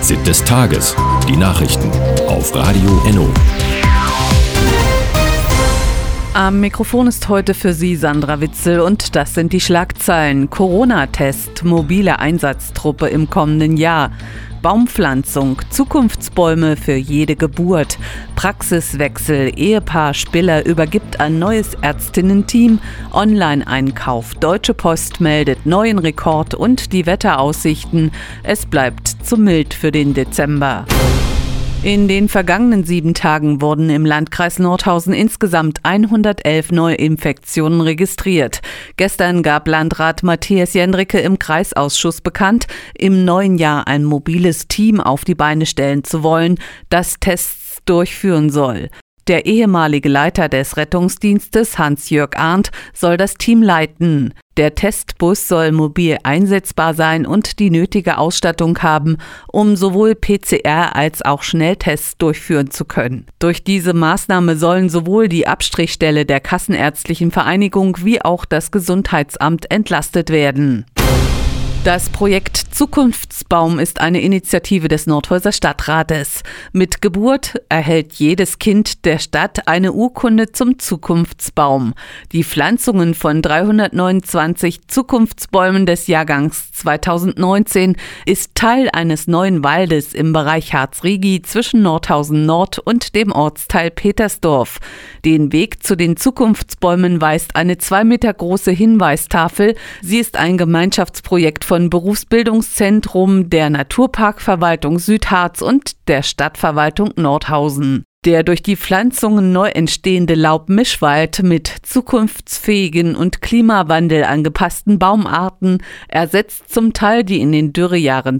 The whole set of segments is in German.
Fazit des Tages. Die Nachrichten auf Radio Enno. Am Mikrofon ist heute für Sie Sandra Witzel und das sind die Schlagzeilen. Corona-Test, mobile Einsatztruppe im kommenden Jahr. Baumpflanzung, Zukunftsbäume für jede Geburt. Praxiswechsel, Ehepaar Spiller übergibt ein neues Ärztinnen-Team. Online-Einkauf, Deutsche Post meldet neuen Rekord und die Wetteraussichten. Es bleibt zu mild für den Dezember. In den vergangenen 7 Tagen wurden im Landkreis Nordhausen insgesamt 111 Neuinfektionen registriert. Gestern gab Landrat Matthias Jendricke im Kreisausschuss bekannt, im neuen Jahr ein mobiles Team auf die Beine stellen zu wollen, das Tests durchführen soll. Der ehemalige Leiter des Rettungsdienstes, Hans-Jörg Arndt, soll das Team leiten. Der Testbus soll mobil einsetzbar sein und die nötige Ausstattung haben, um sowohl PCR als auch Schnelltests durchführen zu können. Durch diese Maßnahme sollen sowohl die Abstrichstelle der Kassenärztlichen Vereinigung wie auch das Gesundheitsamt entlastet werden. Das Projekt Zukunftsbaum ist eine Initiative des Nordhäuser Stadtrates. Mit Geburt erhält jedes Kind der Stadt eine Urkunde zum Zukunftsbaum. Die Pflanzungen von 329 Zukunftsbäumen des Jahrgangs 2019 ist Teil eines neuen Waldes im Bereich Harz-Rigi zwischen Nordhausen Nord und dem Ortsteil Petersdorf. Den Weg zu den Zukunftsbäumen weist eine 2 Meter große Hinweistafel. Sie ist ein Gemeinschaftsprojekt von Berufsbildungszentrum, der Naturparkverwaltung Südharz und der Stadtverwaltung Nordhausen. Der durch die Pflanzungen neu entstehende Laubmischwald mit zukunftsfähigen und Klimawandel angepassten Baumarten ersetzt zum Teil die in den Dürrejahren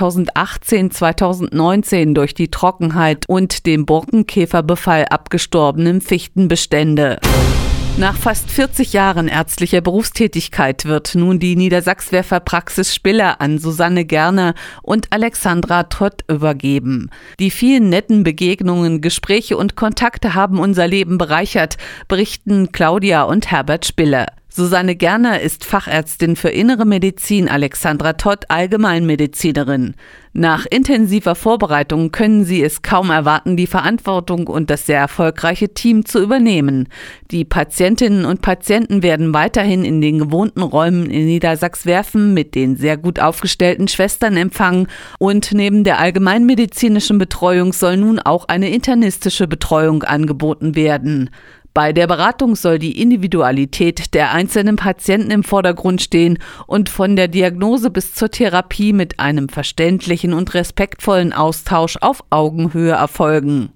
2018-2019 durch die Trockenheit und den Borkenkäferbefall abgestorbenen Fichtenbestände. Nach fast 40 Jahren ärztlicher Berufstätigkeit wird nun die Niedersachswerfer Praxis Spiller an Susanne Gerner und Alexandra Todt übergeben. Die vielen netten Begegnungen, Gespräche und Kontakte haben unser Leben bereichert, berichten Claudia und Herbert Spiller. Susanne Gerner ist Fachärztin für Innere Medizin, Alexandra Todt Allgemeinmedizinerin. Nach intensiver Vorbereitung können sie es kaum erwarten, die Verantwortung und das sehr erfolgreiche Team zu übernehmen. Die Patientinnen und Patienten werden weiterhin in den gewohnten Räumen in Niedersachswerfen mit den sehr gut aufgestellten Schwestern empfangen und neben der allgemeinmedizinischen Betreuung soll nun auch eine internistische Betreuung angeboten werden. Bei der Beratung soll die Individualität der einzelnen Patienten im Vordergrund stehen und von der Diagnose bis zur Therapie mit einem verständlichen und respektvollen Austausch auf Augenhöhe erfolgen.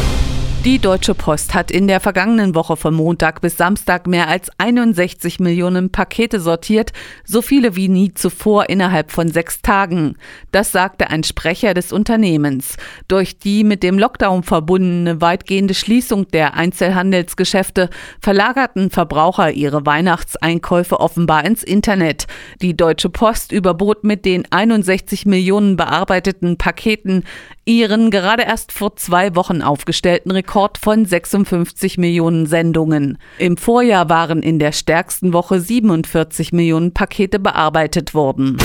Die Deutsche Post hat in der vergangenen Woche von Montag bis Samstag mehr als 61 Millionen Pakete sortiert, so viele wie nie zuvor innerhalb von 6 Tagen. Das sagte ein Sprecher des Unternehmens. Durch die mit dem Lockdown verbundene weitgehende Schließung der Einzelhandelsgeschäfte verlagerten Verbraucher ihre Weihnachtseinkäufe offenbar ins Internet. Die Deutsche Post überbot mit den 61 Millionen bearbeiteten Paketen ihren gerade erst vor 2 Wochen aufgestellten Rekord von 56 Millionen Sendungen. Im Vorjahr waren in der stärksten Woche 47 Millionen Pakete bearbeitet worden.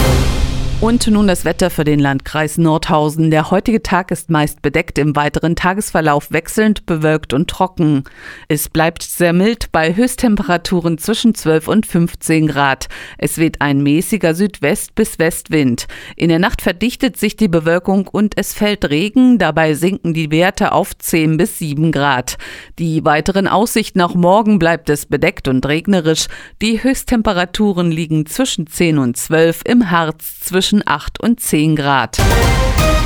Und nun das Wetter für den Landkreis Nordhausen. Der heutige Tag ist meist bedeckt, im weiteren Tagesverlauf wechselnd bewölkt und trocken. Es bleibt sehr mild bei Höchsttemperaturen zwischen 12 und 15 Grad. Es weht ein mäßiger Südwest- bis Westwind. In der Nacht verdichtet sich die Bewölkung und es fällt Regen. Dabei sinken die Werte auf 10 bis 7 Grad. Die weiteren Aussichten: auch morgen bleibt es bedeckt und regnerisch. Die Höchsttemperaturen liegen zwischen 10 und 12, im Harz zwischen 8 und 10 Grad.